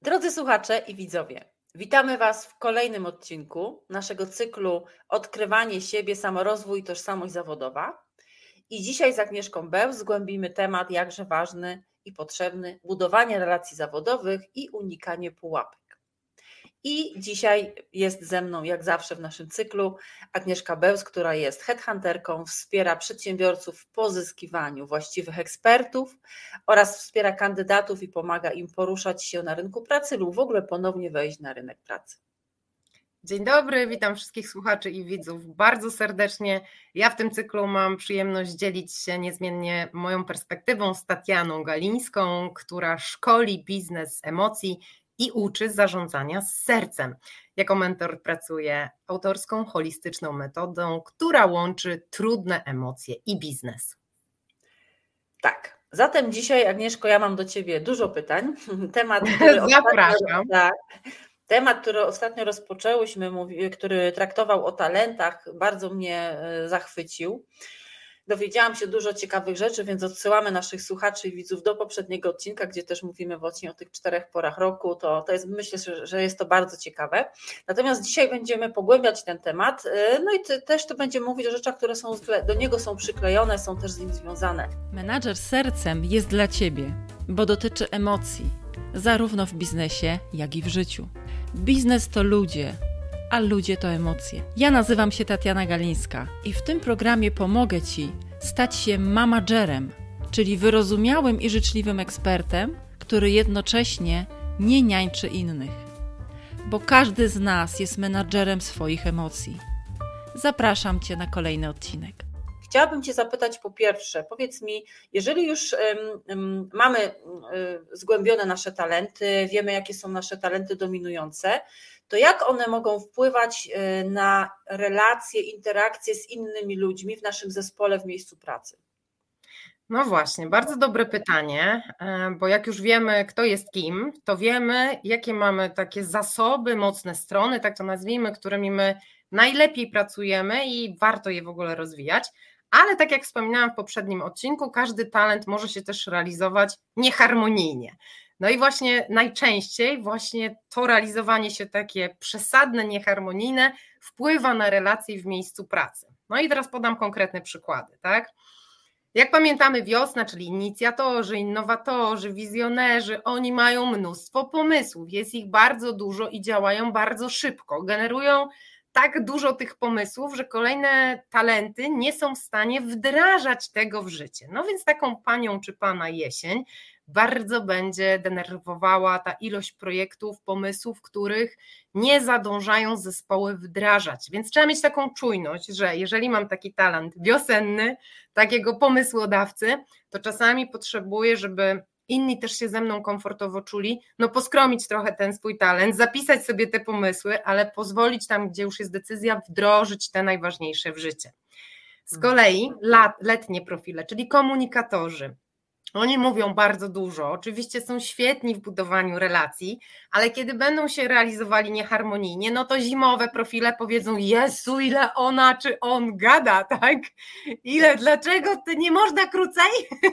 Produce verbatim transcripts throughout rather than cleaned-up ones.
Drodzy słuchacze i widzowie, witamy Was w kolejnym odcinku naszego cyklu Odkrywanie siebie, samorozwój i tożsamość zawodowa. I dzisiaj z Agnieszką Bełz zgłębimy temat jakże ważny i potrzebny: budowanie relacji zawodowych i unikanie pułapek. I dzisiaj jest ze mną, jak zawsze w naszym cyklu, Agnieszka Bełz, która jest headhunterką, wspiera przedsiębiorców w pozyskiwaniu właściwych ekspertów oraz wspiera kandydatów i pomaga im poruszać się na rynku pracy lub w ogóle ponownie wejść na rynek pracy. Dzień dobry, witam wszystkich słuchaczy i widzów bardzo serdecznie. Ja w tym cyklu mam przyjemność dzielić się niezmiennie moją perspektywą z Tatianą Galińską, która szkoli biznes z emocji i uczy zarządzania z sercem. Jako mentor pracuję autorską, holistyczną metodą, która łączy trudne emocje i biznes. Tak, zatem dzisiaj, Agnieszko, ja mam do Ciebie dużo pytań. Temat, który Zapraszam. Ostatnio, tak, temat, który ostatnio rozpoczęłyśmy, który traktował o talentach, bardzo mnie zachwycił. Dowiedziałam się dużo ciekawych rzeczy, więc odsyłamy naszych słuchaczy i widzów do poprzedniego odcinka, gdzie też mówimy właśnie o tych czterech porach roku. To, to jest, myślę, że jest to bardzo ciekawe. Natomiast dzisiaj będziemy pogłębiać ten temat, no i też to będziemy mówić o rzeczach, które są do niego są przyklejone, są też z nim związane. Menadżer z sercem jest dla Ciebie, bo dotyczy emocji, zarówno w biznesie, jak i w życiu. Biznes to ludzie, a ludzie to emocje. Ja nazywam się Tatiana Galińska i w tym programie pomogę Ci stać się managerem, czyli wyrozumiałym i życzliwym ekspertem, który jednocześnie nie niańczy innych. Bo każdy z nas jest menadżerem swoich emocji. Zapraszam Cię na kolejny odcinek. Chciałabym Cię zapytać po pierwsze, powiedz mi, jeżeli już um, um, mamy um, zgłębione nasze talenty, wiemy jakie są nasze talenty dominujące, to jak one mogą wpływać na relacje, interakcje z innymi ludźmi w naszym zespole, w miejscu pracy? No właśnie, bardzo dobre pytanie, bo jak już wiemy, kto jest kim, to wiemy, jakie mamy takie zasoby, mocne strony, tak to nazwijmy, którymi my najlepiej pracujemy i warto je w ogóle rozwijać. Ale tak jak wspominałam w poprzednim odcinku, każdy talent może się też realizować nieharmonijnie. No i właśnie najczęściej właśnie to realizowanie się takie przesadne, nieharmonijne wpływa na relacje w miejscu pracy. No i teraz podam konkretne przykłady, tak? Jak pamiętamy, wiosna, czyli inicjatorzy, innowatorzy, wizjonerzy, oni mają mnóstwo pomysłów, jest ich bardzo dużo i działają bardzo szybko, generują tak dużo tych pomysłów, że kolejne talenty nie są w stanie wdrażać tego w życie. No więc taką panią czy pana jesień bardzo będzie denerwowała ta ilość projektów, pomysłów, których nie zadążają zespoły wdrażać. Więc trzeba mieć taką czujność, że jeżeli mam taki talent wiosenny, takiego pomysłodawcy, to czasami potrzebuję, żeby inni też się ze mną komfortowo czuli, no poskromić trochę ten swój talent, zapisać sobie te pomysły, ale pozwolić tam, gdzie już jest decyzja, wdrożyć te najważniejsze w życie. Z kolei lat, letnie profile, czyli komunikatorzy, oni mówią bardzo dużo, oczywiście są świetni w budowaniu relacji, ale kiedy będą się realizowali nieharmonijnie, no to zimowe profile powiedzą: Jezu, ile ona czy on gada, tak? Ile, dlaczego to nie można krócej?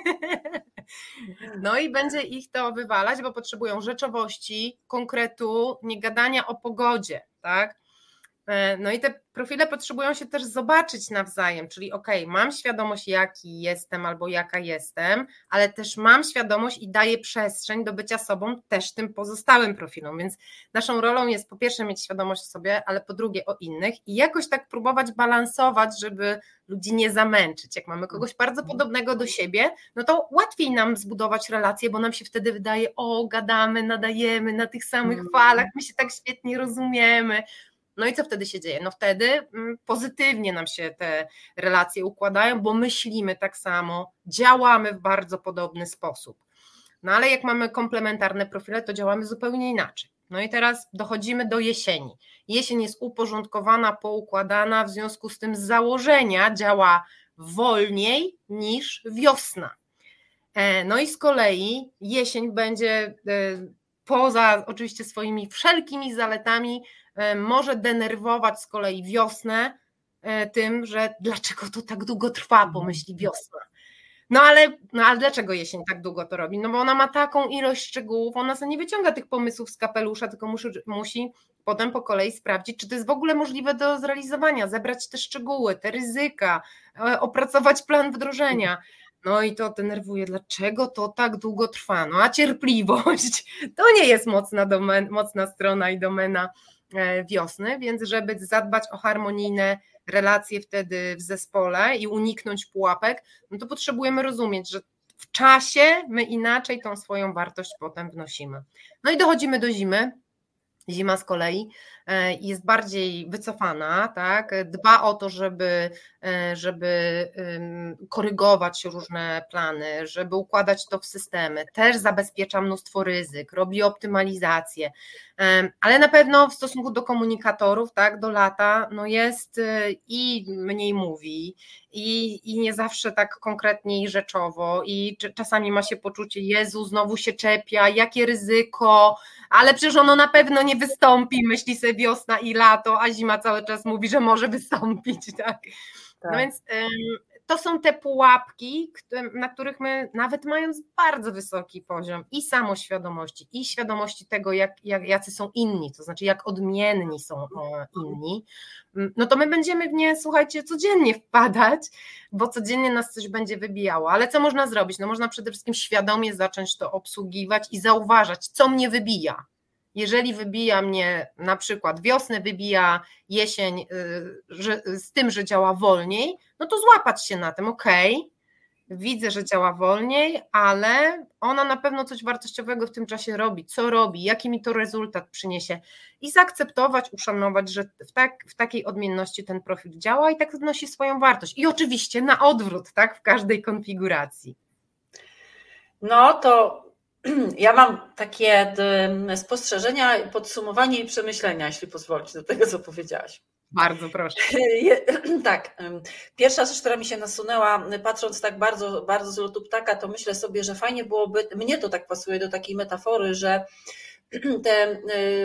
No i będzie ich to wywalać, bo potrzebują rzeczowości, konkretu, nie gadania o pogodzie, tak? No i te profile potrzebują się też zobaczyć nawzajem, czyli okej, okay, mam świadomość, jaki jestem albo jaka jestem, ale też mam świadomość i daję przestrzeń do bycia sobą też tym pozostałym profilom, więc naszą rolą jest po pierwsze mieć świadomość o sobie, ale po drugie o innych i jakoś tak próbować balansować, żeby ludzi nie zamęczyć. Jak mamy kogoś bardzo podobnego do siebie, no to łatwiej nam zbudować relacje, bo nam się wtedy wydaje: o, gadamy, nadajemy na tych samych falach, my się tak świetnie rozumiemy. No i co wtedy się dzieje? No wtedy pozytywnie nam się te relacje układają, bo myślimy tak samo, działamy w bardzo podobny sposób. No ale jak mamy komplementarne profile, to działamy zupełnie inaczej. No i teraz dochodzimy do jesieni. Jesień jest uporządkowana, poukładana, w związku z tym z założenia działa wolniej niż wiosna. No i z kolei jesień będzie poza oczywiście swoimi wszelkimi zaletami może denerwować z kolei wiosnę tym, że dlaczego to tak długo trwa, pomyśli wiosna. No ale, no ale dlaczego jesień tak długo to robi? No bo ona ma taką ilość szczegółów, ona sobie nie wyciąga tych pomysłów z kapelusza, tylko musi, musi potem po kolei sprawdzić, czy to jest w ogóle możliwe do zrealizowania, zebrać te szczegóły, te ryzyka, opracować plan wdrożenia. No i to denerwuje, dlaczego to tak długo trwa? No a cierpliwość to nie jest mocna, domen, mocna strona i domena wiosny, więc żeby zadbać o harmonijne relacje wtedy w zespole i uniknąć pułapek, no to potrzebujemy rozumieć, że w czasie my inaczej tą swoją wartość potem wnosimy. No i dochodzimy do zimy. Zima z kolei jest bardziej wycofana, tak? Dba o to, żeby, żeby korygować różne plany, żeby układać to w systemy, też zabezpiecza mnóstwo ryzyk, robi optymalizację, ale na pewno w stosunku do komunikatorów, tak, do lata, no jest i mniej mówi, i, i nie zawsze tak konkretnie i rzeczowo, i czasami ma się poczucie, Jezu, znowu się czepia, jakie ryzyko, ale przecież ono na pewno nie wystąpi, myśli sobie wiosna i lato, a zima cały czas mówi, że może wystąpić, tak? Tak. No więc to są te pułapki, na których my, nawet mając bardzo wysoki poziom i samoświadomości, i świadomości tego, jak, jak, jacy są inni, to znaczy jak odmienni są inni, no to my będziemy w nie, słuchajcie, codziennie wpadać, bo codziennie nas coś będzie wybijało. Ale co można zrobić? No można przede wszystkim świadomie zacząć to obsługiwać i zauważać, co mnie wybija. Jeżeli wybija mnie na przykład wiosnę, wybija jesień że, z tym, że działa wolniej, no to złapać się na tym, okej, okay, widzę, że działa wolniej, ale ona na pewno coś wartościowego w tym czasie robi, co robi, jaki mi to rezultat przyniesie i zaakceptować, uszanować, że w, tak, w takiej odmienności ten profil działa i tak wnosi swoją wartość. I oczywiście na odwrót, tak, w każdej konfiguracji. No to ja mam takie spostrzeżenia, podsumowanie i przemyślenia, jeśli pozwolisz, do tego, co powiedziałaś. Bardzo proszę. Tak, pierwsza rzecz, która mi się nasunęła, patrząc tak bardzo, bardzo z lotu ptaka, to myślę sobie, że fajnie byłoby, mnie to tak pasuje do takiej metafory, że te,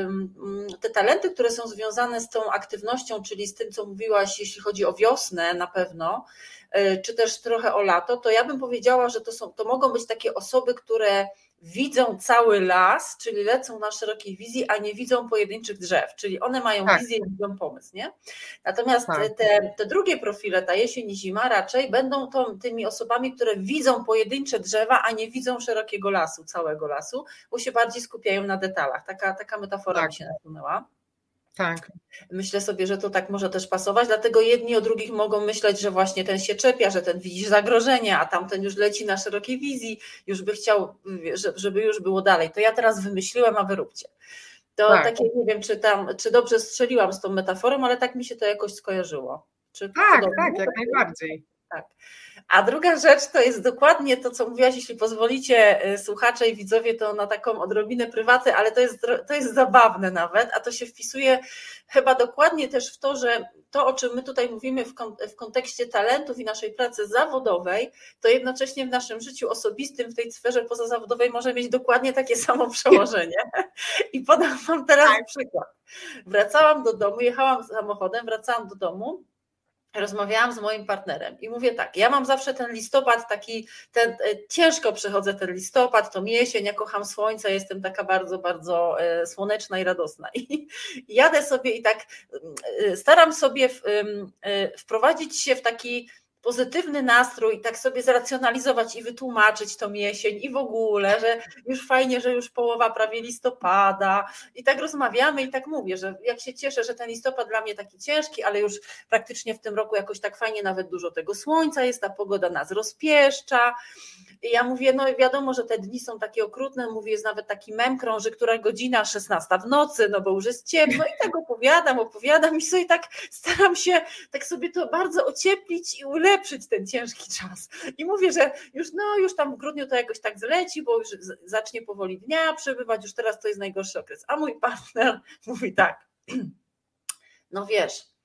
te talenty, które są związane z tą aktywnością, czyli z tym, co mówiłaś, jeśli chodzi o wiosnę na pewno, czy też trochę o lato, to ja bym powiedziała, że to, są, to mogą być takie osoby, które widzą cały las, czyli lecą na szerokiej wizji, a nie widzą pojedynczych drzew, czyli one mają tak. wizję i widzą pomysł, nie? Natomiast tak. te, te drugie profile, ta jesień i zima raczej będą to, tymi osobami, które widzą pojedyncze drzewa, a nie widzą szerokiego lasu, całego lasu, bo się bardziej skupiają na detalach. Taka, taka metafora tak. mi się nasunęła. Tak. Myślę sobie, że to tak może też pasować, dlatego jedni o drugich mogą myśleć, że właśnie ten się czepia, że ten widzi zagrożenie, a tamten już leci na szerokiej wizji, już by chciał, żeby już było dalej. To ja teraz wymyśliłem, a wy róbcie. To tak. takie, nie wiem, czy tam, czy dobrze strzeliłam z tą metaforą, ale tak mi się to jakoś skojarzyło. Czy tak, podobnie? tak, jak najbardziej. Tak. A druga rzecz to jest dokładnie to, co mówiłaś, jeśli pozwolicie, słuchacze i widzowie, to na taką odrobinę prywatę, ale to jest, to jest zabawne nawet, a to się wpisuje chyba dokładnie też w to, że to, o czym my tutaj mówimy w, kont- w kontekście talentów i naszej pracy zawodowej, to jednocześnie w naszym życiu osobistym, w tej sferze pozazawodowej może mieć dokładnie takie samo przełożenie. I podam wam teraz tak. przykład. Wracałam do domu, jechałam samochodem, wracałam do domu, rozmawiałam z moim partnerem i mówię tak, ja mam zawsze ten listopad taki, ten, ciężko przechodzę ten listopad, to jesień, ja kocham słońce, jestem taka bardzo, bardzo słoneczna i radosna i jadę sobie i tak staram sobie w, wprowadzić się w taki pozytywny nastrój, tak sobie zracjonalizować i wytłumaczyć tą jesień i w ogóle, że już fajnie, że już połowa prawie listopada i tak rozmawiamy i tak mówię, że jak się cieszę, że ten listopad dla mnie taki ciężki, ale już praktycznie w tym roku jakoś tak fajnie, nawet dużo tego słońca jest, ta pogoda nas rozpieszcza. I ja mówię, no wiadomo, że te dni są takie okrutne, mówię, jest nawet taki mem krąży, która godzina szesnasta w nocy, no bo już jest ciemno i tak opowiadam, opowiadam i sobie tak staram się tak sobie to bardzo ocieplić i ulepszyć ten ciężki czas. I mówię, że już no już tam w grudniu to jakoś tak zleci, bo już zacznie powoli dnia przebywać, już teraz to jest najgorszy okres. A mój partner mówi tak, no wiesz,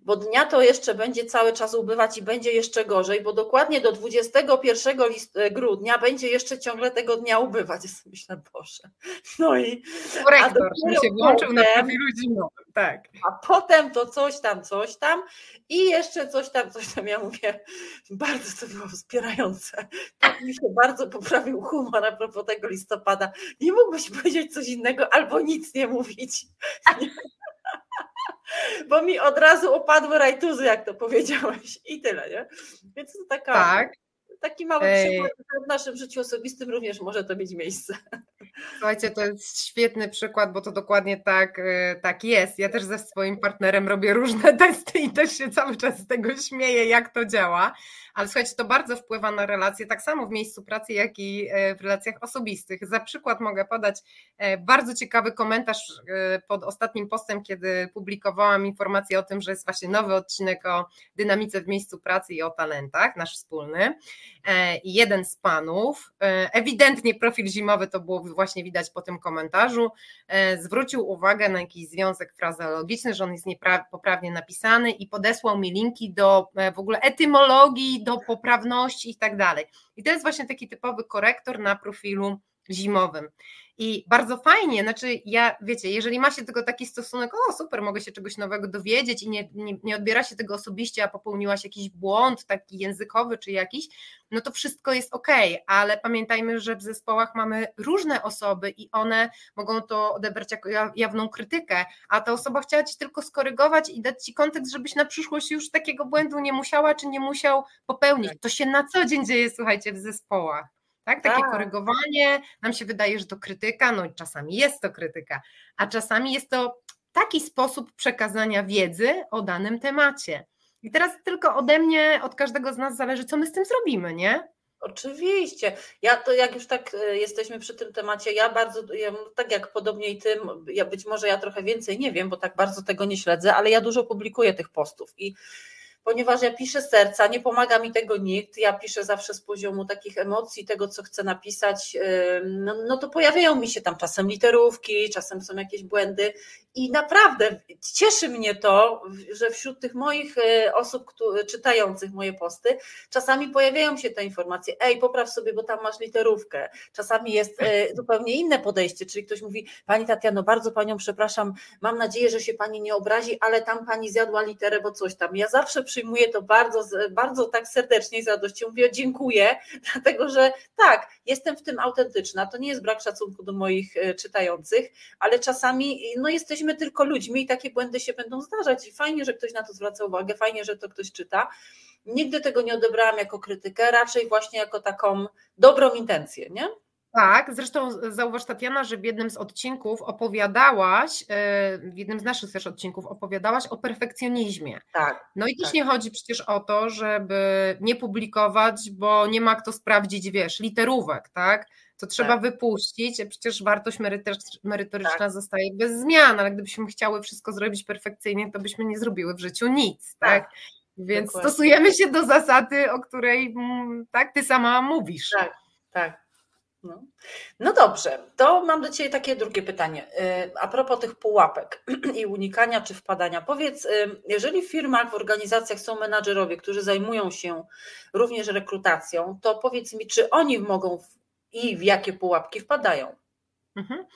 bo dnia to jeszcze będzie cały czas ubywać i będzie jeszcze gorzej, bo dokładnie do dwudziestego pierwszego grudnia będzie jeszcze ciągle tego dnia ubywać. Ja sobie myślę, Boże. No i korektor mi się włączył na profilu zimowym, tak. A potem to coś tam, coś tam i jeszcze coś tam, coś tam. Ja mówię, bardzo to było wspierające. Tak mi się bardzo poprawił humor a propos tego listopada. Nie mógłbyś powiedzieć coś innego albo nic nie mówić. Bo mi od razu opadły rajtuzy, jak to powiedziałeś i tyle, nie? Więc to taka, tak. taki mały przykład w naszym życiu osobistym również może to mieć miejsce. Słuchajcie, to jest świetny przykład, bo to dokładnie tak, tak jest. Ja też ze swoim partnerem robię różne testy i też się cały czas z tego śmieję, jak to działa. Ale słuchajcie, to bardzo wpływa na relacje, tak samo w miejscu pracy, jak i w relacjach osobistych. Za przykład mogę podać bardzo ciekawy komentarz pod ostatnim postem, kiedy publikowałam informację o tym, że jest właśnie nowy odcinek o dynamice w miejscu pracy i o talentach, nasz wspólny. I jeden z panów, ewidentnie profil zimowy, to było właśnie widać po tym komentarzu, zwrócił uwagę na jakiś związek frazeologiczny, że on jest niepoprawnie napisany i podesłał mi linki do w ogóle etymologii, do poprawności i tak dalej. I to jest właśnie taki typowy korektor na profilu zimowym. I bardzo fajnie, znaczy ja, wiecie, jeżeli ma się tylko taki stosunek, o super, mogę się czegoś nowego dowiedzieć i nie, nie, nie odbiera się tego osobiście, a popełniłaś jakiś błąd taki językowy czy jakiś, no to wszystko jest okej, ale pamiętajmy, że w zespołach mamy różne osoby i one mogą to odebrać jako jawną krytykę, a ta osoba chciała Ci tylko skorygować i dać Ci kontekst, żebyś na przyszłość już takiego błędu nie musiała czy nie musiał popełnić. To się na co dzień dzieje, słuchajcie, w zespołach. Tak, takie tak. Korygowanie, nam się wydaje, że to krytyka, no i czasami jest to krytyka, a czasami jest to taki sposób przekazania wiedzy o danym temacie. I teraz tylko ode mnie, od każdego z nas zależy, co my z tym zrobimy, nie? Oczywiście. Ja to jak już tak jesteśmy przy tym temacie, ja bardzo, ja, tak jak podobnie i ty, ja być może ja trochę więcej nie wiem, bo tak bardzo tego nie śledzę, ale ja dużo publikuję tych postów i ponieważ ja piszę z serca, nie pomaga mi tego nikt, ja piszę zawsze z poziomu takich emocji, tego co chcę napisać, no, no to pojawiają mi się tam czasem literówki, czasem są jakieś błędy i naprawdę cieszy mnie to, że wśród tych moich osób które, czytających moje posty, czasami pojawiają się te informacje, ej popraw sobie, bo tam masz literówkę, czasami jest zupełnie inne podejście, czyli ktoś mówi, pani Tatiano, bardzo panią przepraszam, mam nadzieję, że się pani nie obrazi, ale tam pani zjadła literę, bo coś tam, ja zawsze przyjmuję to bardzo, bardzo tak serdecznie i z radością, mówię dziękuję, dlatego że tak, jestem w tym autentyczna, to nie jest brak szacunku do moich czytających, ale czasami no jesteśmy tylko ludźmi i takie błędy się będą zdarzać i fajnie, że ktoś na to zwraca uwagę, fajnie, że to ktoś czyta. Nigdy tego nie odebrałam jako krytykę, raczej właśnie jako taką dobrą intencję, nie? Tak, zresztą zauważ Tatiana, że w jednym z odcinków opowiadałaś, w jednym z naszych też odcinków opowiadałaś o perfekcjonizmie. Tak. No i też tak. nie chodzi przecież o to, żeby nie publikować, bo nie ma kto sprawdzić, wiesz, literówek, tak? To trzeba tak. wypuścić, przecież wartość merytoryczna tak. zostaje bez zmian, ale gdybyśmy chciały wszystko zrobić perfekcyjnie, to byśmy nie zrobiły w życiu nic, tak? tak. Więc Dokładnie. Stosujemy się do zasady, o której tak ty sama mówisz. Tak, tak. No. no dobrze, to mam do Ciebie takie drugie pytanie. A propos tych pułapek i unikania czy wpadania. Powiedz, jeżeli w firmach, w organizacjach są menadżerowie, którzy zajmują się również rekrutacją, to powiedz mi, czy oni mogą i w jakie pułapki wpadają? Mhm.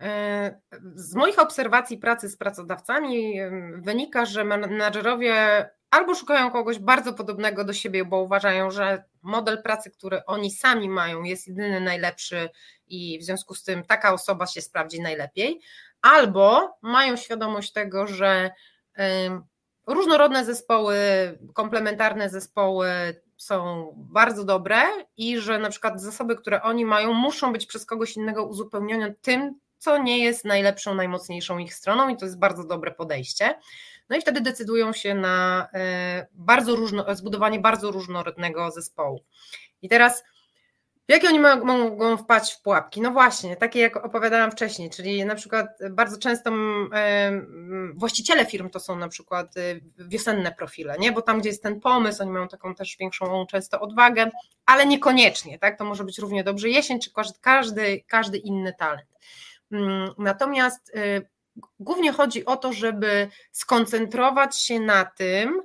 Z moich obserwacji pracy z pracodawcami wynika, że menadżerowie albo szukają kogoś bardzo podobnego do siebie, bo uważają, że model pracy, który oni sami mają, jest jedyny najlepszy i w związku z tym taka osoba się sprawdzi najlepiej, albo mają świadomość tego, że różnorodne zespoły, komplementarne zespoły są bardzo dobre i że na przykład zasoby, które oni mają, muszą być przez kogoś innego uzupełnione tym, co nie jest najlepszą, najmocniejszą ich stroną i to jest bardzo dobre podejście. No i wtedy decydują się na bardzo różno, zbudowanie bardzo różnorodnego zespołu. I teraz jakie oni mogą wpaść w pułapki? No właśnie, takie jak opowiadałam wcześniej, czyli na przykład bardzo często właściciele firm to są na przykład wiosenne profile, nie? Bo tam, gdzie jest ten pomysł, oni mają taką też większą często odwagę, ale niekoniecznie, tak? To może być równie dobrze jesień, czy każdy, każdy inny talent. Natomiast głównie chodzi o to, żeby skoncentrować się na tym,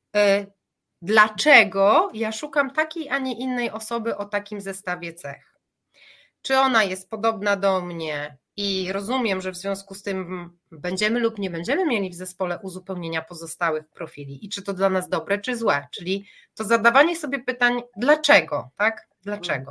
dlaczego ja szukam takiej, a nie innej osoby o takim zestawie cech. Czy ona jest podobna do mnie i rozumiem, że w związku z tym będziemy lub nie będziemy mieli w zespole uzupełnienia pozostałych profili i czy to dla nas dobre, czy złe, czyli to zadawanie sobie pytań dlaczego, tak? Dlaczego?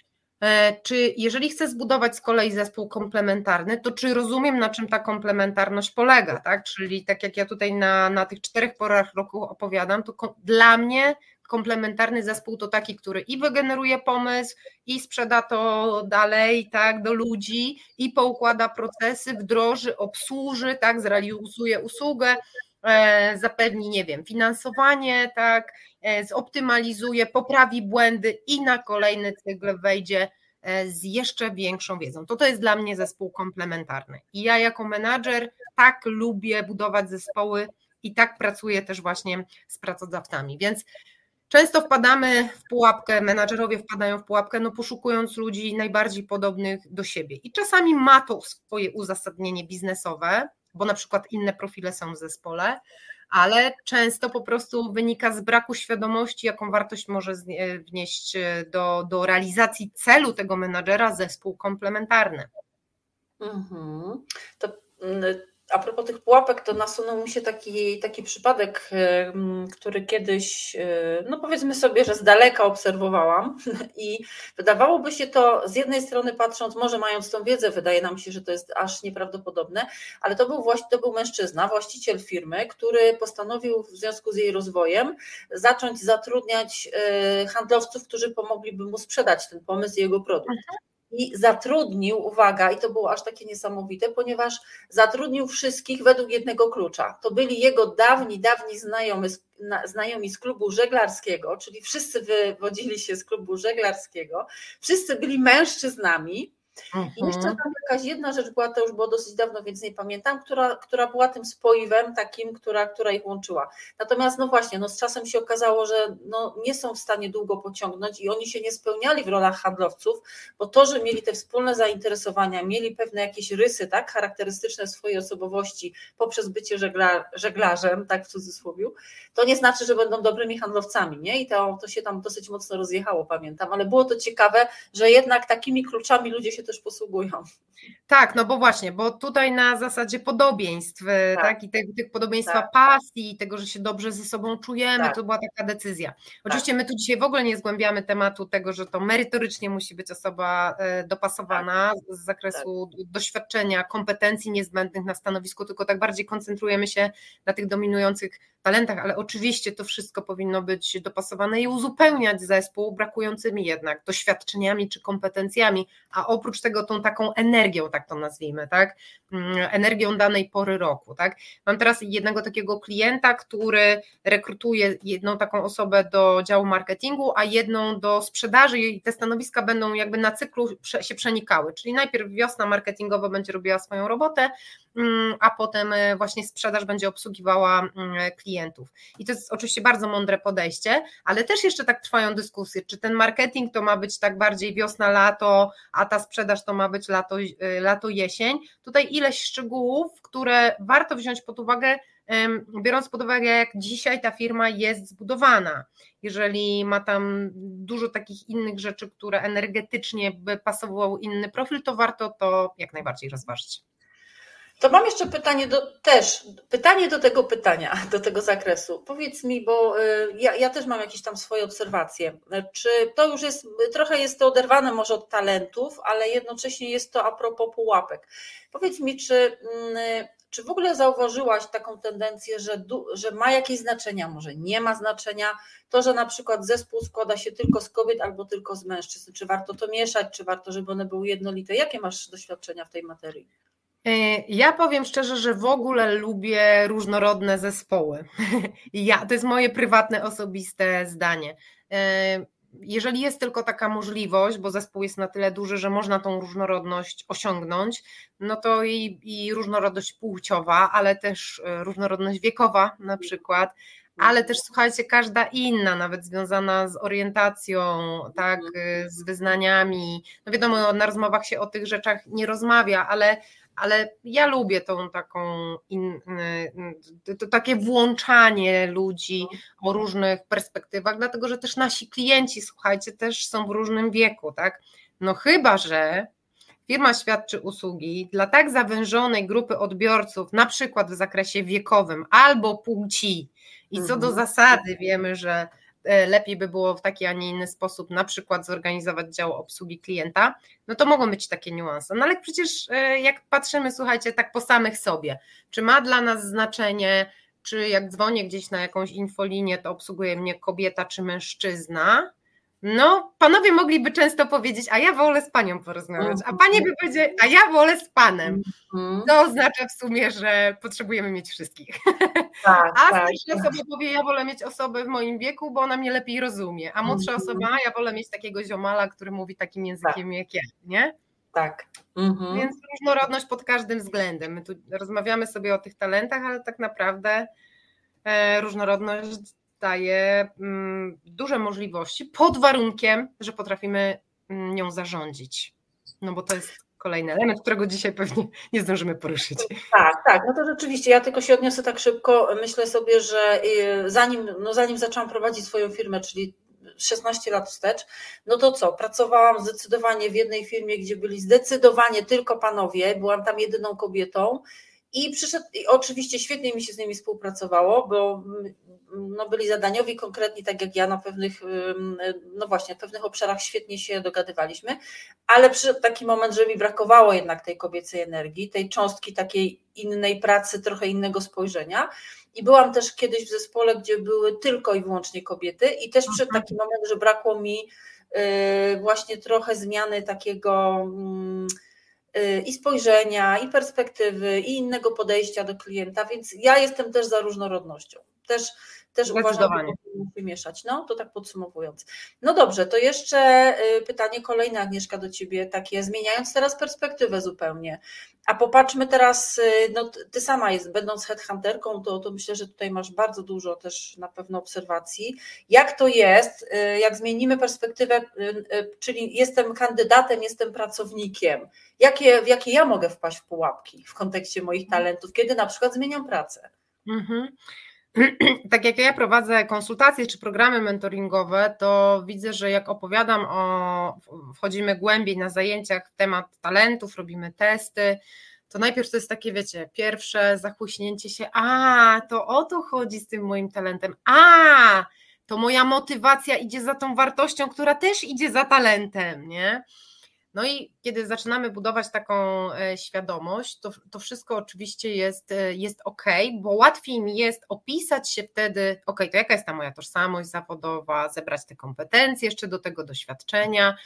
Czy jeżeli chcę zbudować z kolei zespół komplementarny, to czy rozumiem, na czym ta komplementarność polega, tak? Czyli tak jak ja tutaj na, na tych czterech porach roku opowiadam, to ko- dla mnie komplementarny zespół to taki, który i wygeneruje pomysł, i sprzeda to dalej, tak, do ludzi, i poukłada procesy, wdroży, obsłuży, tak, zrealizuje usługę, e, zapewni, nie wiem, finansowanie, tak, e, zoptymalizuje, poprawi błędy i na kolejny cykl wejdzie e, z jeszcze większą wiedzą. To to jest dla mnie zespół komplementarny. I ja jako menadżer tak lubię budować zespoły i tak pracuję też właśnie z pracodawcami, więc często wpadamy w pułapkę, menadżerowie wpadają w pułapkę, no poszukując ludzi najbardziej podobnych do siebie. I czasami ma to swoje uzasadnienie biznesowe, bo na przykład inne profile są w zespole, ale często po prostu wynika z braku świadomości, jaką wartość może wnieść do, do realizacji celu tego menadżera zespół komplementarny. Mhm. To a propos tych pułapek, to nasunął mi się taki, taki przypadek, który kiedyś, no powiedzmy sobie, że z daleka obserwowałam i wydawałoby się to z jednej strony patrząc, może mając tą wiedzę, wydaje nam się, że to jest aż nieprawdopodobne, ale to był, właśnie, to był mężczyzna, właściciel firmy, który postanowił w związku z jej rozwojem zacząć zatrudniać handlowców, którzy pomogliby mu sprzedać ten pomysł i jego produkt. I zatrudnił, uwaga, i to było aż takie niesamowite, ponieważ zatrudnił wszystkich według jednego klucza. To byli jego dawni, dawni znajomi, znajomi z klubu żeglarskiego, czyli wszyscy wywodzili się z klubu żeglarskiego, wszyscy byli mężczyznami. I jeszcze tam jakaś jedna rzecz była, to już było dosyć dawno, więc nie pamiętam, która, która była tym spoiwem takim, która, która ich łączyła. Natomiast no właśnie, no z czasem się okazało, że no nie są w stanie długo pociągnąć i oni się nie spełniali w rolach handlowców, bo to, że mieli te wspólne zainteresowania, mieli pewne jakieś rysy, tak, charakterystyczne swojej osobowości poprzez bycie żegla, żeglarzem, tak w cudzysłowie, to nie znaczy, że będą dobrymi handlowcami, nie? I to, to się tam dosyć mocno rozjechało, pamiętam, ale było to ciekawe, że jednak takimi kluczami ludzie się też posługują. Tak, no bo właśnie, bo tutaj na zasadzie podobieństw, tak, tak i tych, tych podobieństwa tak. pasji, tego, że się dobrze ze sobą czujemy, tak. to była taka decyzja. Oczywiście tak. my tu dzisiaj w ogóle nie zgłębiamy tematu tego, że to merytorycznie musi być osoba dopasowana tak. z zakresu tak. doświadczenia, kompetencji niezbędnych na stanowisku, tylko tak bardziej koncentrujemy się na tych dominujących talentach, ale oczywiście to wszystko powinno być dopasowane i uzupełniać zespół brakującymi jednak doświadczeniami czy kompetencjami, a oprócz tego tą taką energią, tak to nazwijmy, tak, energią danej pory roku, tak. Mam teraz jednego takiego klienta, który rekrutuje jedną taką osobę do działu marketingu, a jedną do sprzedaży i te stanowiska będą jakby na cyklu się przenikały, czyli najpierw wiosna marketingowa będzie robiła swoją robotę, a potem właśnie sprzedaż będzie obsługiwała klientów. I to jest oczywiście bardzo mądre podejście, ale też jeszcze tak trwają dyskusje, czy ten marketing to ma być tak bardziej wiosna, lato, a ta sprzedaż to ma być lato, lato jesień. Tutaj ileś szczegółów, które warto wziąć pod uwagę, biorąc pod uwagę, jak dzisiaj ta firma jest zbudowana. Jeżeli ma tam dużo takich innych rzeczy, które energetycznie by pasował inny profil, to warto to jak najbardziej rozważyć. To mam jeszcze pytanie do, też, pytanie do tego pytania, do tego zakresu. Powiedz mi, bo ja, ja też mam jakieś tam swoje obserwacje. Czy to już jest, trochę jest to oderwane może od talentów, ale jednocześnie jest to a propos pułapek. Powiedz mi, czy, czy w ogóle zauważyłaś taką tendencję, że, że ma jakieś znaczenia, może nie ma znaczenia, to, że na przykład zespół składa się tylko z kobiet albo tylko z mężczyzn, czy warto to mieszać, czy warto, żeby one były jednolite? Jakie masz doświadczenia w tej materii? Ja powiem szczerze, że w ogóle lubię różnorodne zespoły. Ja, to jest moje prywatne, osobiste zdanie. Jeżeli jest tylko taka możliwość, bo zespół jest na tyle duży, że można tą różnorodność osiągnąć, no to i, i różnorodność płciowa, ale też różnorodność wiekowa na przykład, ale też słuchajcie, każda inna, nawet związana z orientacją, tak, z wyznaniami. No wiadomo, na rozmowach się o tych rzeczach nie rozmawia, ale ale ja lubię tą taką in, to takie włączanie ludzi o różnych perspektywach, dlatego że też nasi klienci, słuchajcie, też są w różnym wieku, tak? No chyba że firma świadczy usługi dla tak zawężonej grupy odbiorców, na przykład w zakresie wiekowym albo płci, i co do zasady wiemy, że lepiej by było w taki, a nie inny sposób na przykład zorganizować dział obsługi klienta, no to mogą być takie niuanse. No ale przecież jak patrzymy, słuchajcie, tak po samych sobie, czy ma dla nas znaczenie, czy jak dzwonię gdzieś na jakąś infolinię, to obsługuje mnie kobieta czy mężczyzna? No, panowie mogliby często powiedzieć, a ja wolę z panią porozmawiać, a panie by powiedzieli, a ja wolę z panem. To oznacza w sumie, że potrzebujemy mieć wszystkich. Tak, a tak. starsza osoba powie, ja wolę mieć osobę w moim wieku, bo ona mnie lepiej rozumie, a młodsza osoba, ja wolę mieć takiego ziomala, który mówi takim językiem jak ja, nie? Tak. Mhm. Więc różnorodność pod każdym względem. My tu rozmawiamy sobie o tych talentach, ale tak naprawdę e, różnorodność daje mm, duże możliwości pod warunkiem, że potrafimy nią zarządzić. No bo to jest kolejny element, którego dzisiaj pewnie nie zdążymy poruszyć. Tak, tak, no to rzeczywiście, ja tylko się odniosę tak szybko, myślę sobie, że zanim, no zanim zaczęłam prowadzić swoją firmę, czyli szesnaście lat wstecz, no to co, pracowałam zdecydowanie w jednej firmie, gdzie byli zdecydowanie tylko panowie, byłam tam jedyną kobietą i przyszedł, i oczywiście świetnie mi się z nimi współpracowało, bo no byli zadaniowi, konkretni, tak jak ja, na pewnych, no właśnie, w pewnych obszarach świetnie się dogadywaliśmy, ale przyszedł taki moment, że mi brakowało jednak tej kobiecej energii, tej cząstki takiej innej pracy, trochę innego spojrzenia. I byłam też kiedyś w zespole, gdzie były tylko i wyłącznie kobiety i też przyszedł taki moment, że brakło mi właśnie trochę zmiany takiego i spojrzenia, i perspektywy, i innego podejścia do klienta, więc ja jestem też za różnorodnością. Też, też uważam, że powinno się mieszać. No, to tak podsumowując. No dobrze, to jeszcze pytanie kolejne, Agnieszka, do Ciebie, takie zmieniając teraz perspektywę zupełnie. A popatrzmy teraz, no ty sama jest, będąc headhunterką, to, to myślę, że tutaj masz bardzo dużo też na pewno obserwacji. Jak to jest, jak zmienimy perspektywę, czyli jestem kandydatem, jestem pracownikiem, jakie, w jakie ja mogę wpaść w pułapki w kontekście moich talentów, kiedy na przykład zmieniam pracę? Mhm. Tak jak ja prowadzę konsultacje czy programy mentoringowe, to widzę, że jak opowiadam o, wchodzimy głębiej na zajęciach w temat talentów, robimy testy, to najpierw to jest takie, wiecie, pierwsze zachłyśnięcie się, a to o to chodzi z tym moim talentem, a to moja motywacja idzie za tą wartością, która też idzie za talentem, nie? No i kiedy zaczynamy budować taką świadomość, to, to wszystko oczywiście jest, jest ok, bo łatwiej mi jest opisać się wtedy, ok, to jaka jest ta moja tożsamość zawodowa, zebrać te kompetencje, jeszcze do tego doświadczenia,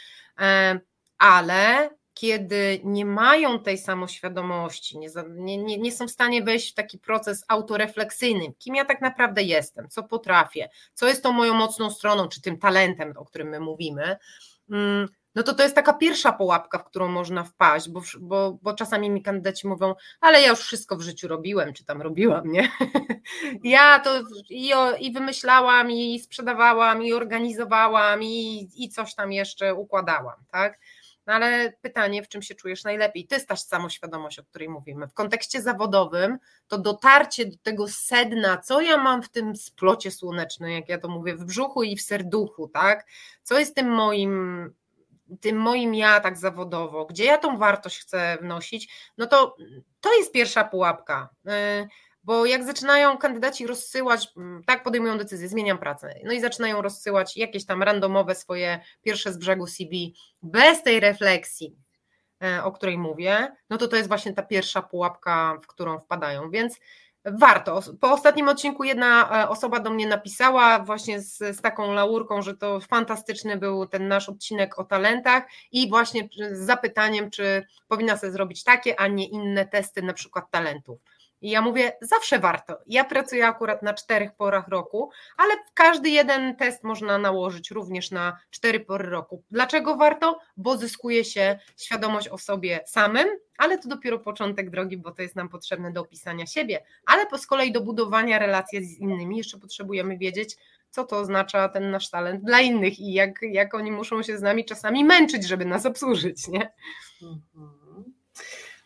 ale kiedy nie mają tej samoświadomości, nie, nie, nie są w stanie wejść w taki proces autorefleksyjny, kim ja tak naprawdę jestem, co potrafię, co jest tą moją mocną stroną, czy tym talentem, o którym my mówimy, no to to jest taka pierwsza pułapka, w którą można wpaść, bo, bo, bo czasami mi kandydaci mówią, ale ja już wszystko w życiu robiłem, czy tam robiłam, nie? Ja to i, i wymyślałam, i sprzedawałam, i organizowałam, i, i coś tam jeszcze układałam, tak? No ale pytanie, w czym się czujesz najlepiej? To jest ta samoświadomość, o której mówimy. W kontekście zawodowym to dotarcie do tego sedna, co ja mam w tym splocie słonecznym, jak ja to mówię, w brzuchu i w serduchu, tak? Co jest tym moim... tym moim ja tak zawodowo, gdzie ja tą wartość chcę wnosić, no to to jest pierwsza pułapka, bo jak zaczynają kandydaci rozsyłać, tak podejmują decyzję, zmieniam pracę, no i zaczynają rozsyłać jakieś tam randomowe swoje pierwsze z brzegu C V bez tej refleksji, o której mówię, no to to jest właśnie ta pierwsza pułapka, w którą wpadają, więc warto. Po ostatnim odcinku jedna osoba do mnie napisała właśnie z, z taką laurką, że to fantastyczny był ten nasz odcinek o talentach i właśnie z zapytaniem, czy powinna sobie zrobić takie, a nie inne testy, na przykład talentów. I ja mówię, zawsze warto. Ja pracuję akurat na czterech porach roku, ale każdy jeden test można nałożyć również na cztery pory roku. Dlaczego warto? Bo zyskuje się świadomość o sobie samym, ale to dopiero początek drogi, bo to jest nam potrzebne do opisania siebie, ale po z kolei do budowania relacji z innymi jeszcze potrzebujemy wiedzieć, co to oznacza ten nasz talent dla innych i jak, jak oni muszą się z nami czasami męczyć, żeby nas obsłużyć, nie? Mhm.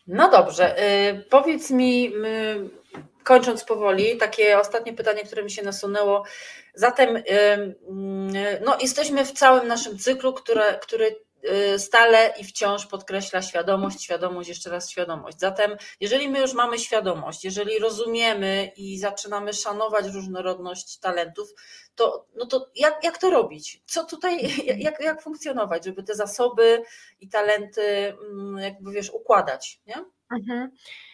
No dobrze, powiedz mi, kończąc powoli, takie ostatnie pytanie, które mi się nasunęło. Zatem no, jesteśmy w całym naszym cyklu, które, który stale i wciąż podkreśla świadomość, świadomość, jeszcze raz świadomość. Zatem jeżeli my już mamy świadomość, jeżeli rozumiemy i zaczynamy szanować różnorodność talentów, to, no to jak, jak to robić? Co tutaj, jak, jak funkcjonować, żeby te zasoby i talenty jakby wiesz, układać, nie? Mhm.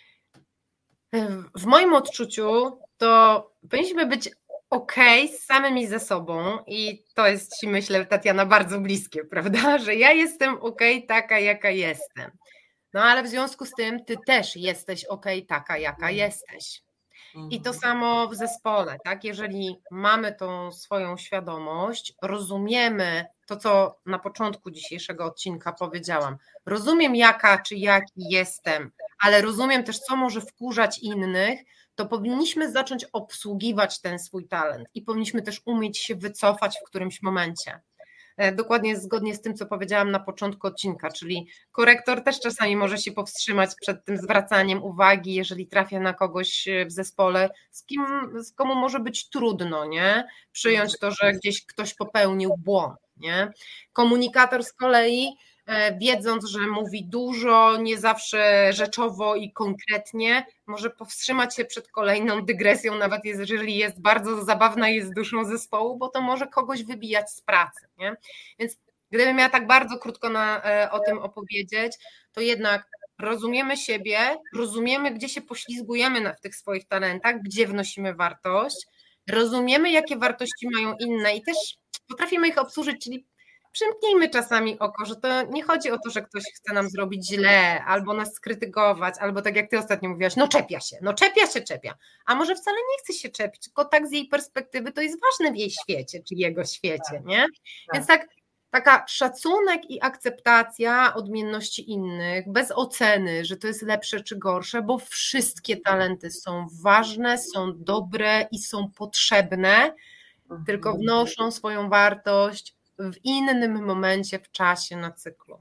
W moim odczuciu to powinniśmy być okej z samymi ze sobą i to jest Ci, myślę, Tatiana, bardzo bliskie, prawda, że ja jestem okej taka, jaka jestem, no ale w związku z tym Ty też jesteś okej taka, jaka jesteś. I to samo w zespole, tak? Jeżeli mamy tą swoją świadomość, rozumiemy to, co na początku dzisiejszego odcinka powiedziałam, rozumiem jaka czy jaki jestem, ale rozumiem też, co może wkurzać innych, to powinniśmy zacząć obsługiwać ten swój talent i powinniśmy też umieć się wycofać w którymś momencie. Dokładnie zgodnie z tym, co powiedziałam na początku odcinka, czyli korektor też czasami może się powstrzymać przed tym zwracaniem uwagi, jeżeli trafia na kogoś w zespole, z kim, z komu może być trudno, nie? Przyjąć to, że gdzieś ktoś popełnił błąd, nie? Komunikator z kolei, wiedząc, że mówi dużo, nie zawsze rzeczowo i konkretnie, może powstrzymać się przed kolejną dygresją, nawet jeżeli jest bardzo zabawna i jest duszą zespołu, bo to może kogoś wybijać z pracy, nie? Więc gdybym miała tak bardzo krótko na, o tym opowiedzieć, to jednak rozumiemy siebie, rozumiemy, gdzie się poślizgujemy na, w tych swoich talentach, gdzie wnosimy wartość, rozumiemy, jakie wartości mają inne i też potrafimy ich obsłużyć, czyli przymknijmy czasami oko, że to nie chodzi o to, że ktoś chce nam zrobić źle, albo nas skrytykować, albo tak jak ty ostatnio mówiłaś, no czepia się, no czepia się, czepia, a może wcale nie chce się czepić, tylko tak z jej perspektywy to jest ważne w jej świecie, czy jego świecie, nie? Więc tak, taka szacunek i akceptacja odmienności innych, bez oceny, że to jest lepsze czy gorsze, bo wszystkie talenty są ważne, są dobre i są potrzebne, tylko wnoszą swoją wartość w innym momencie, w czasie, na cyklu.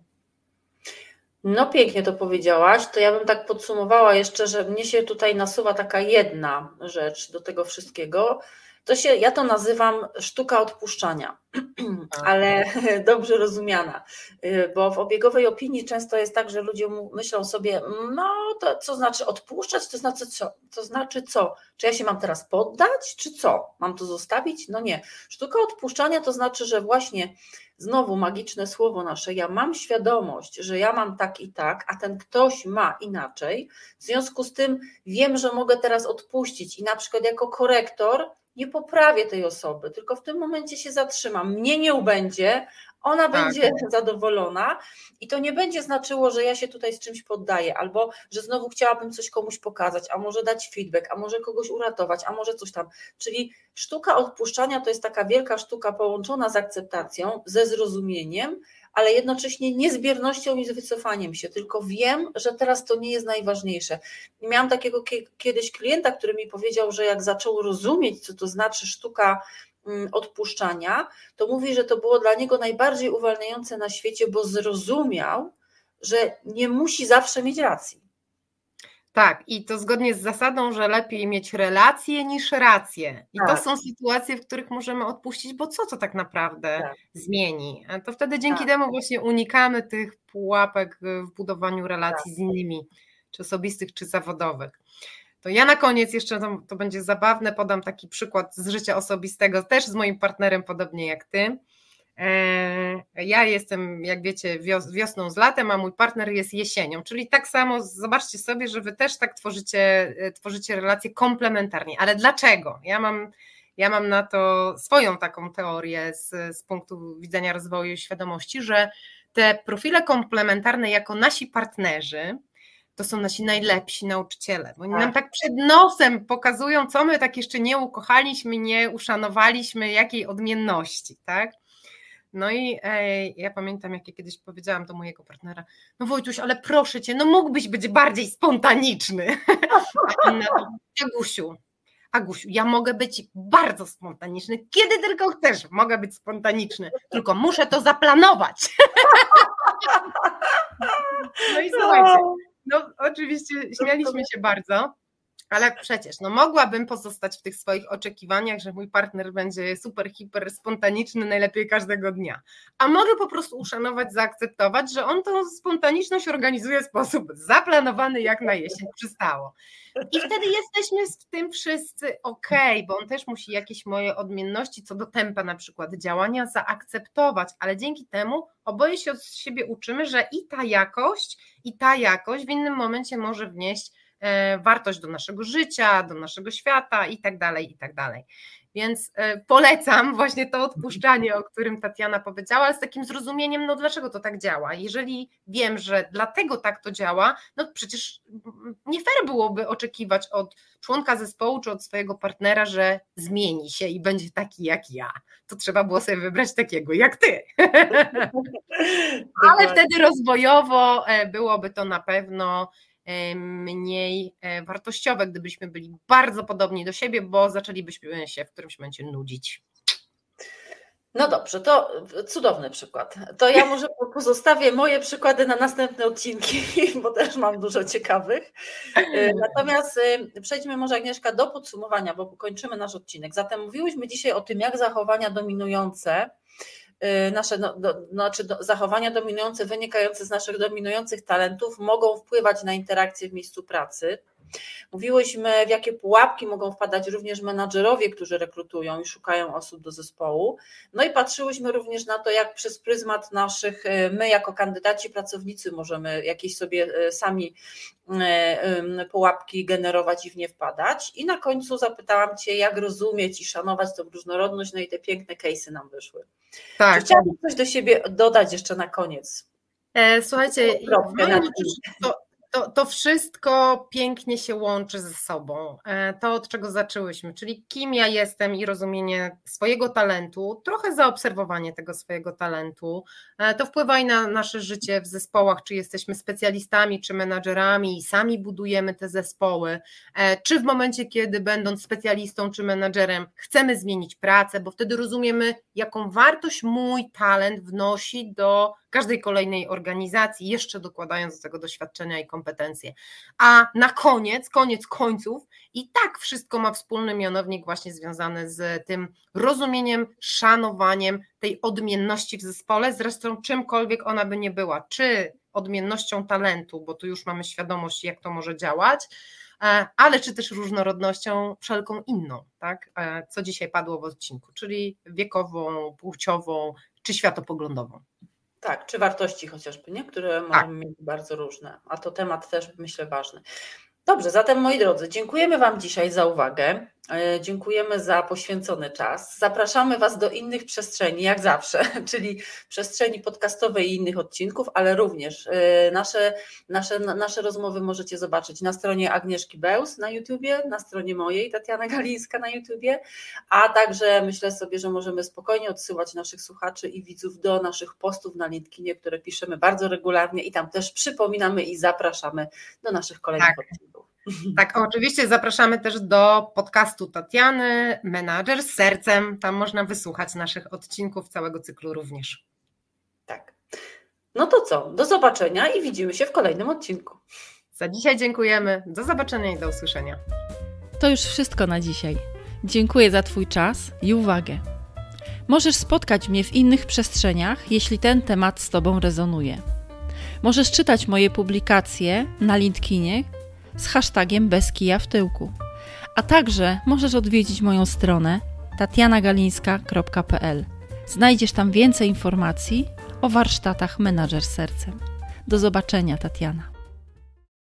No pięknie to powiedziałaś, to ja bym tak podsumowała jeszcze, że mnie się tutaj nasuwa taka jedna rzecz do tego wszystkiego, to się, ja to nazywam sztuka odpuszczania, ale dobrze rozumiana, bo w obiegowej opinii często jest tak, że ludzie myślą sobie, no to co znaczy odpuszczać, to znaczy co? To znaczy co? Czy ja się mam teraz poddać, czy co? Mam to zostawić? No nie. Sztuka odpuszczania to znaczy, że właśnie znowu magiczne słowo nasze, ja mam świadomość, że ja mam tak i tak, a ten ktoś ma inaczej, w związku z tym wiem, że mogę teraz odpuścić i na przykład jako korektor nie poprawię tej osoby, tylko w tym momencie się zatrzymam, mnie nie ubędzie, ona tak. będzie zadowolona i to nie będzie znaczyło, że ja się tutaj z czymś poddaję, albo że znowu chciałabym coś komuś pokazać, a może dać feedback, a może kogoś uratować, a może coś tam. Czyli sztuka odpuszczania to jest taka wielka sztuka połączona z akceptacją, ze zrozumieniem, ale jednocześnie nie z biernością i z wycofaniem się, tylko wiem, że teraz to nie jest najważniejsze. I miałam takiego kiedyś klienta, który mi powiedział, że jak zaczął rozumieć, co to znaczy sztuka odpuszczania, to mówi, że to było dla niego najbardziej uwalniające na świecie, bo zrozumiał, że nie musi zawsze mieć racji. Tak, i to zgodnie z zasadą, że lepiej mieć relacje niż rację. I tak. To są sytuacje, w których możemy odpuścić, bo co to tak naprawdę tak. zmieni? To wtedy dzięki tak. temu właśnie unikamy tych pułapek w budowaniu relacji tak. z innymi, czy osobistych, czy zawodowych. To ja na koniec jeszcze, to, to będzie zabawne, podam taki przykład z życia osobistego, też z moim partnerem, podobnie jak ty. Ja jestem, jak wiecie, wiosną z latem, a mój partner jest jesienią, czyli tak samo zobaczcie sobie, że wy też tak tworzycie, tworzycie relacje komplementarnie, ale dlaczego? Ja mam, ja mam na to swoją taką teorię z, z punktu widzenia rozwoju świadomości, że te profile komplementarne jako nasi partnerzy to są nasi najlepsi nauczyciele, bo oni nam tak przed nosem pokazują, co my tak jeszcze nie ukochaliśmy, nie uszanowaliśmy, jakiej odmienności, tak? No i ej, ja pamiętam, jak ja kiedyś powiedziałam do mojego partnera, no Wojtuś, ale proszę cię, no mógłbyś być bardziej spontaniczny. A on na to, Agusiu, Agusiu, ja mogę być bardzo spontaniczny, kiedy tylko chcesz, mogę być spontaniczny, tylko muszę to zaplanować. No i słuchajcie, No oczywiście śmialiśmy się bardzo, ale przecież no mogłabym pozostać w tych swoich oczekiwaniach, że mój partner będzie super, hiper spontaniczny, najlepiej każdego dnia. A mogę po prostu uszanować, zaakceptować, że on tą spontaniczność organizuje w sposób zaplanowany, jak na jesień przystało. I wtedy jesteśmy w tym wszyscy okej, okay, bo on też musi jakieś moje odmienności co do tempa na przykład działania zaakceptować, ale dzięki temu oboje się od siebie uczymy, że i ta jakość, i ta jakość w innym momencie może wnieść wartość do naszego życia, do naszego świata i tak dalej, i tak dalej. Więc polecam właśnie to odpuszczanie, o którym Tatiana powiedziała, ale z takim zrozumieniem, no dlaczego to tak działa. Jeżeli wiem, że dlatego tak to działa, no przecież nie fair byłoby oczekiwać od członka zespołu czy od swojego partnera, że zmieni się i będzie taki jak ja. To trzeba było sobie wybrać takiego jak ty. Ale wtedy rozwojowo byłoby to na pewno mniej wartościowe, gdybyśmy byli bardzo podobni do siebie, bo zaczęlibyśmy się w którymś momencie nudzić. No dobrze, to cudowny przykład. To ja może pozostawię moje przykłady na następne odcinki, bo też mam dużo ciekawych. Natomiast przejdźmy może, Agnieszka, do podsumowania, bo kończymy nasz odcinek. Zatem mówiłyśmy dzisiaj o tym, jak zachowania dominujące nasze no, do, znaczy do, zachowania dominujące wynikające z naszych dominujących talentów mogą wpływać na interakcje w miejscu pracy. Mówiłyśmy, w jakie pułapki mogą wpadać również menadżerowie, którzy rekrutują i szukają osób do zespołu. No i patrzyłyśmy również na to, jak przez pryzmat naszych, my jako kandydaci, pracownicy możemy jakieś sobie sami pułapki generować i w nie wpadać. I na końcu zapytałam Cię, jak rozumieć i szanować tą różnorodność, no i te piękne case'y nam wyszły. Tak. Czy chciałabym coś do siebie dodać jeszcze na koniec? E, słuchajcie, to, to, to wszystko pięknie się łączy ze sobą. To, od czego zaczęłyśmy, czyli kim ja jestem i rozumienie swojego talentu, trochę zaobserwowanie tego swojego talentu, to wpływa i na nasze życie w zespołach, czy jesteśmy specjalistami, czy menadżerami i sami budujemy te zespoły, czy w momencie, kiedy będąc specjalistą czy menadżerem chcemy zmienić pracę, bo wtedy rozumiemy, jaką wartość mój talent wnosi do każdej kolejnej organizacji, jeszcze dokładając do tego doświadczenia i kompetencje. A na koniec, koniec końców i tak wszystko ma wspólny mianownik właśnie związany z tym rozumieniem, szanowaniem tej odmienności w zespole, zresztą czymkolwiek ona by nie była, czy odmiennością talentu, bo tu już mamy świadomość, jak to może działać, ale czy też różnorodnością wszelką inną, tak? Co dzisiaj padło w odcinku, czyli wiekową, płciową czy światopoglądową. Tak, czy wartości chociażby, nie? Które możemy tak. mieć bardzo różne, a to temat też myślę ważny. Dobrze, zatem moi drodzy, dziękujemy Wam dzisiaj za uwagę, dziękujemy za poświęcony czas, zapraszamy Was do innych przestrzeni, jak zawsze, czyli przestrzeni podcastowej i innych odcinków, ale również nasze, nasze, nasze rozmowy możecie zobaczyć na stronie Agnieszki Bełz na YouTubie, na stronie mojej, Tatiana Galińska na YouTubie, a także myślę sobie, że możemy spokojnie odsyłać naszych słuchaczy i widzów do naszych postów na LinkedInie, które piszemy bardzo regularnie i tam też przypominamy i zapraszamy do naszych kolejnych tak. odcinków. Tak, oczywiście zapraszamy też do podcastu Tatiany, Menadżer z sercem, tam można wysłuchać naszych odcinków, całego cyklu również. Tak, no to co, do zobaczenia i widzimy się w kolejnym odcinku. Za dzisiaj dziękujemy, do zobaczenia i do usłyszenia. To już wszystko na dzisiaj. Dziękuję za Twój czas i uwagę. Możesz spotkać mnie w innych przestrzeniach, jeśli ten temat z Tobą rezonuje. Możesz czytać moje publikacje na LinkedInie z hashtagiem bez kija w tyłku. A także możesz odwiedzić moją stronę tatiana galińska kropka p l. Znajdziesz tam więcej informacji o warsztatach Menadżer z sercem. Do zobaczenia, Tatiana.